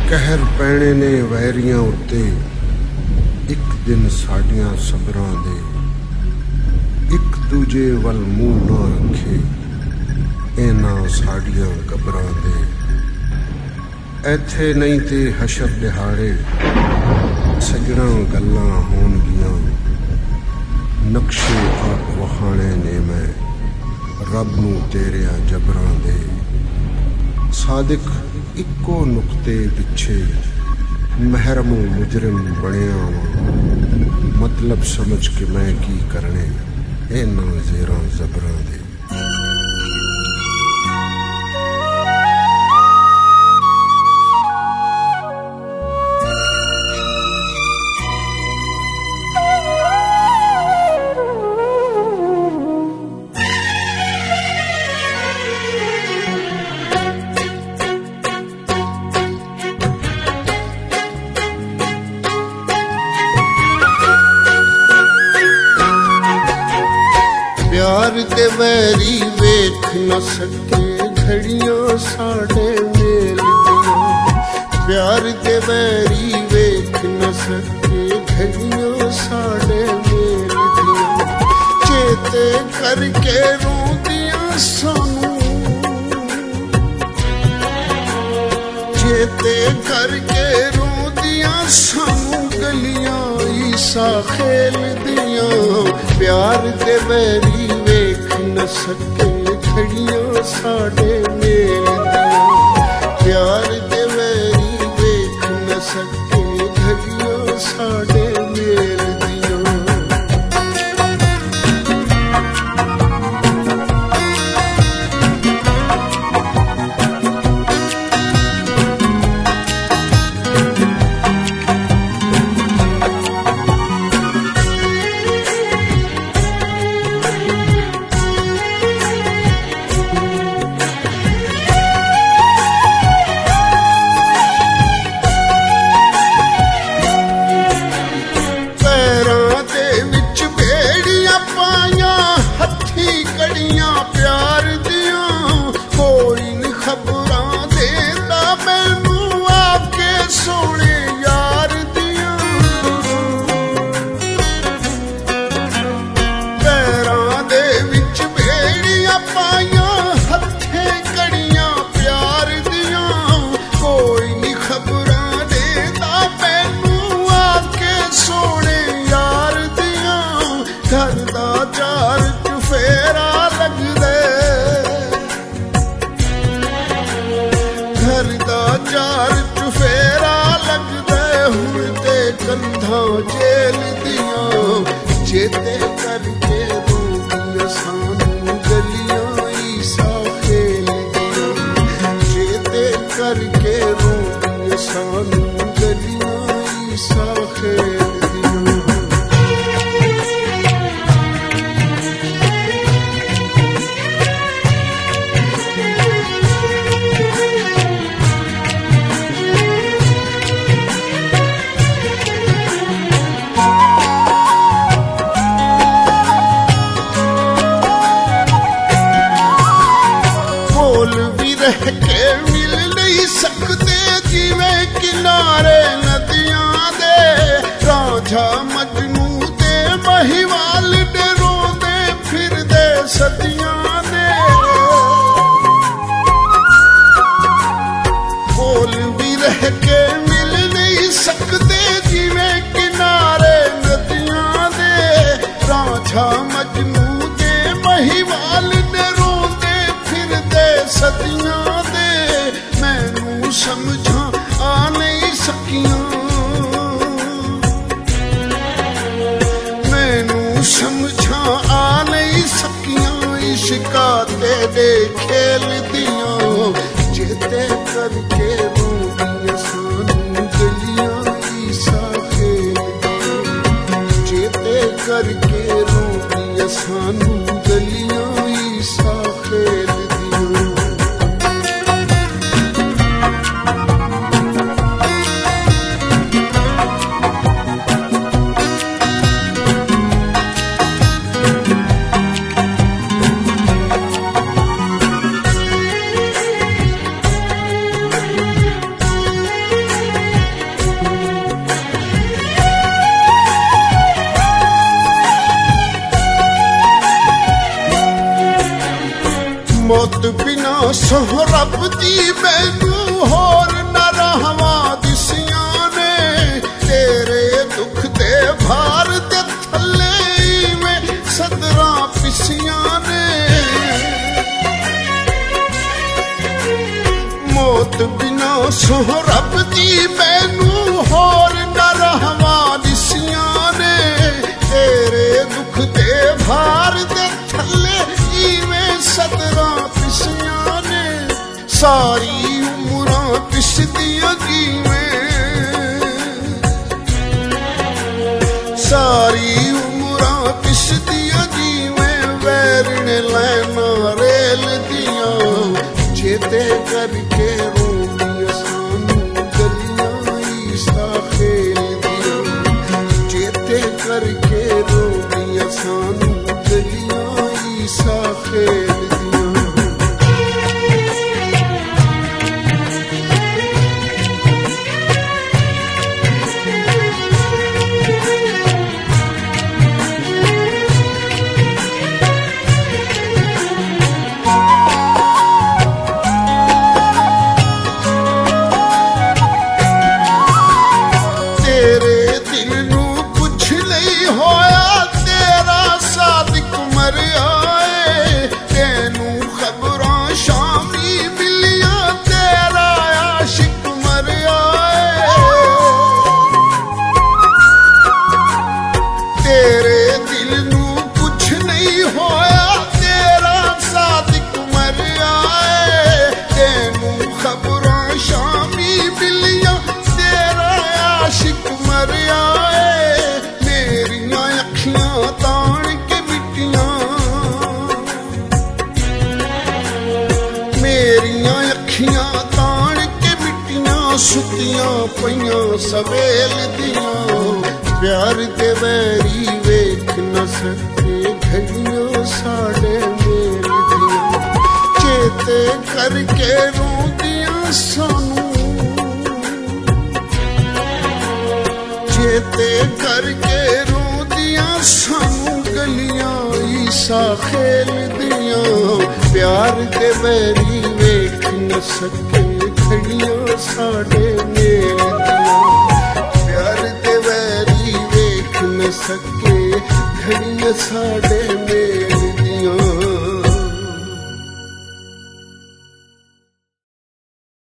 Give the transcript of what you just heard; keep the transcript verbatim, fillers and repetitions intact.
कहर पैणे ने वैरियां उत्ते एक दिन साडियां सबरां दे एक दूजे वल मुंह ना रखे इना साडियां कबरां दे ऐथे नहीं ते हशर दिहाड़े सजणा गल्लां होणगियां नक्शे आप वखाणे ने मैं रब नू तेरिया जबरां दे सादिक इक्को नुक्ते पिछे महरमो मुजरिम बनिया वा मतलब समझ के मैं की करने इन्हां ज़ेरां ज़बरां दे। प्यार दे वैरी वेख न सके घड़ियां साढ़े मेल दियां प्यार दे वैरी वेख न सके घड़ियां साढ़े मेल दियां चेते करके रोंदियां सानू चेते करके रोंदियां सानू गलियां ईसा खेल दियां प्यार दे वैरी वेख न सके घड़ियां साढ़े मेल दियां प्यार दे वैरी वेख न सके घड़ियां साढ़े मेल दियां। घर दा चार चुफेरा लगदे घर दा चार चुफेरा लगदे हुण ते कंधां जेल दियां चेते करके रोंदियां सानू गलियां ईसा खेल दियां चेते करके रोंदियां सानू गलियां ईसा खेल के मिल नहीं सकते जिवें किनारे नदियां दे रांझा मजनू ते महिवाल डरोंदे फिरदे सदियां दे बोल भी रह के मिल नहीं सकते जिवें किनारे नदियां दे रांझा मजनू ते महिवाल डरोंदे फिरदे सदियां समझा आ नहीं सकियां मैनू समझा आ नहीं सकियां इश्का तेरे खेल दियां चेते करके रोंदियां सानू गलियां ईसा खेल दियां चेते करके रोंदियां सानू गलियां ईसा खेल दियां। ਸੋ ਰੱਬ ਦੀ ਮੈਨੂੰ ਹੋਰ ਨਾ ਰਹਿਵਾ ਦਿਸਿਆ ਨੇ ਤੇਰੇ ਦੁੱਖ ਦੇ ਭਾਰ ਦੇ ਥੱਲੇ ਮੈਂ ਸਦਰਾਂ ਪਿਸੀਆਂ ਨੇ ਮੌਤ ਬਿਨਾ ਸੋ ਰੱਬ ਦੀ ਮੈਨੂੰ ਹੋਰ ਨਾ ਰਹਿਵਾ ਦਿਸਿਆ ਨੇ ਤੇਰੇ ਦੁੱਖ ਦੇ ਭਾਰ ਦੇ ਥੱਲੇ ਇਵੇਂ ਸਦਰਾਂ ਪਿਸੀਆਂ ਨੇ ਸਾਰੀ ਉਮਰਾਂ ਪਿਸਦੀਆਂ ਜਿਵੇਂ ਸਾਰੀ ਉਮਰਾਂ ਪਿਸਦੀਆਂ ਜਿਵੇਂ ਵੈਰਣ ਲੈਣਾ ਰੇਲ ਦੀਆਂ ਚੇਤੇ ਕਰਕੇ ਰੋਂਦੀਆਂ ਸਾਨੂੰ ਗਲੀਆਂ ਈਸਾ ਖੇਲ ਦੀਆਂ ਚੇਤੇ ਕਰਕੇ ਰੋਂਦੀਆਂ ਸਾਨੂੰ ਗਲੀਆਂ ਈਸਾ ਖੇਲ ਸੁੱਤੀਆਂ ਪਈਆਂ ਸਵੇਲ ਦੀਆਂ ਪਿਆਰ ਦੇ ਵੈਰੀ ਵੇਖ ਨਾ ਸਕੇ ਘੜੀਆਂ ਸਾਡੇ ਮੇਲ ਦੀਆਂ ਚੇਤੇ ਕਰਕੇ ਰੋਂਦੀਆਂ ਸਾਨੂੰ ਚੇਤੇ ਕਰਕੇ ਰੋਂਦੀਆਂ ਸਾਨੂੰ ਗਲੀਆਂ ਈਸਾ ਖੇਲ ਦੀਆਂ ਪਿਆਰ ਦੇ ਵੈਰੀ ਵੇਖ ਨਾ ਸਕੇ ਘੜੀਆਂ ਸਾਡੇ ਮੇਲ ਦੀਆਂ ਪਿਆਰ ਦੇ ਵੈਰੀ ਵੇਖ ਨਾ ਸਕੇ ਘੜੀਆਂ ਸਾਡੇ ਮੇਲ